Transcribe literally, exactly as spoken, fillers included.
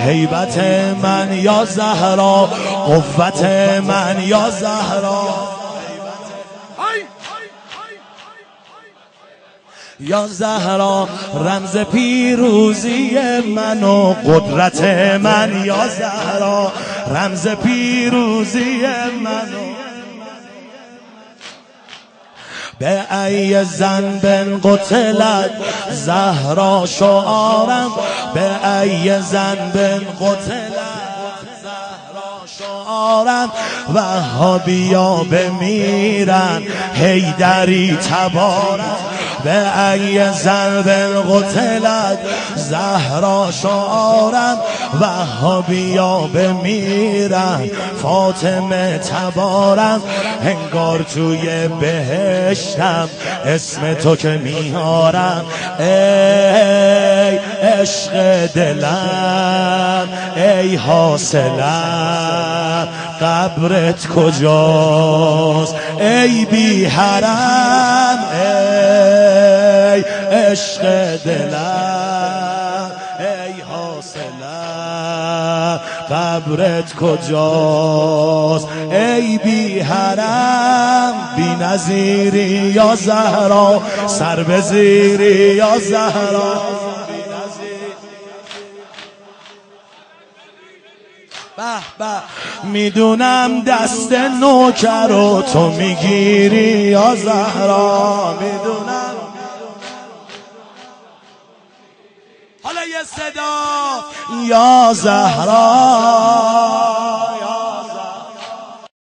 هیبت من یا زهرا، قوت من یا زهرا، یا زهرا رمز پیروزی من و قدرت من، یا زهرا رمز پیروزی من و به ای ذنب قتلت زهرا شعارم، به ای ذنب قتلت زهرا شعارم، وهابیا بمیرن حیدری تبارم، به ای ذنب قتلت زهرا شعارم، وهابیا بمیرن فاطمه تبارم، انگار توی بهشتم اسم تو که میارم، ای عشق دلم ای حاصلم قبرت کجاست ای بی حرم، ای عشق دلم ای حاصلم قبرت کجاست ای بی حرم، بی نظیری یا زهرا سر بزیری یا زهرا، به به میدونم دست نوکر و تو میگیری یا زهرا، میدونم. حالا یه صدا یا زهرا